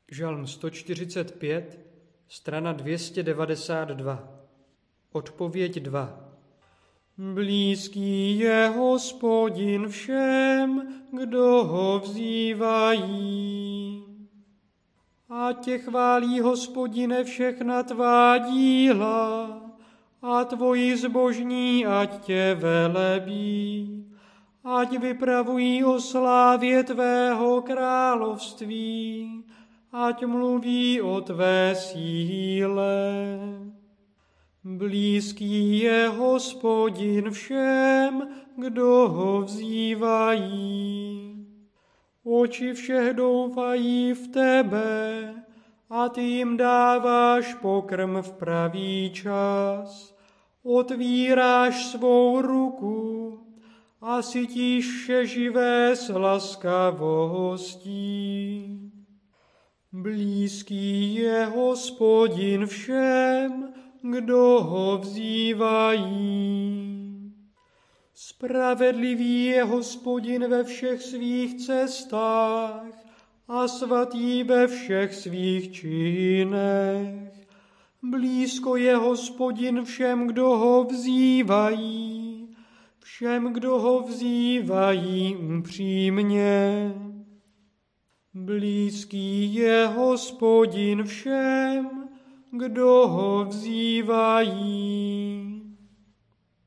Žalm 145, strana 292. Odpověď 2. Blízký je Hospodin všem, kdo ho vzývají. Ať tě chválí, Hospodine, všechna tvá díla, a tvoji zbožní ať tě velebí. Ať vypravují o slávě tvého království, ať mluví o tvé síle. Blízký je Hospodin všem, kdo ho vzývají. Oči všech doufají v tebe, a ty jim dáváš pokrm v pravý čas. Otvíráš svou ruku a sytíš vše živé s laskavostí. Blízký je Hospodin všem, kdo ho vzývají. Spravedlivý je Hospodin ve všech svých cestách a svatý ve všech svých činech. Blízko je Hospodin všem, kdo ho vzývají, všem, kdo ho vzývají upřímně. Blízký je Hospodin všem, kdo ho vzývají.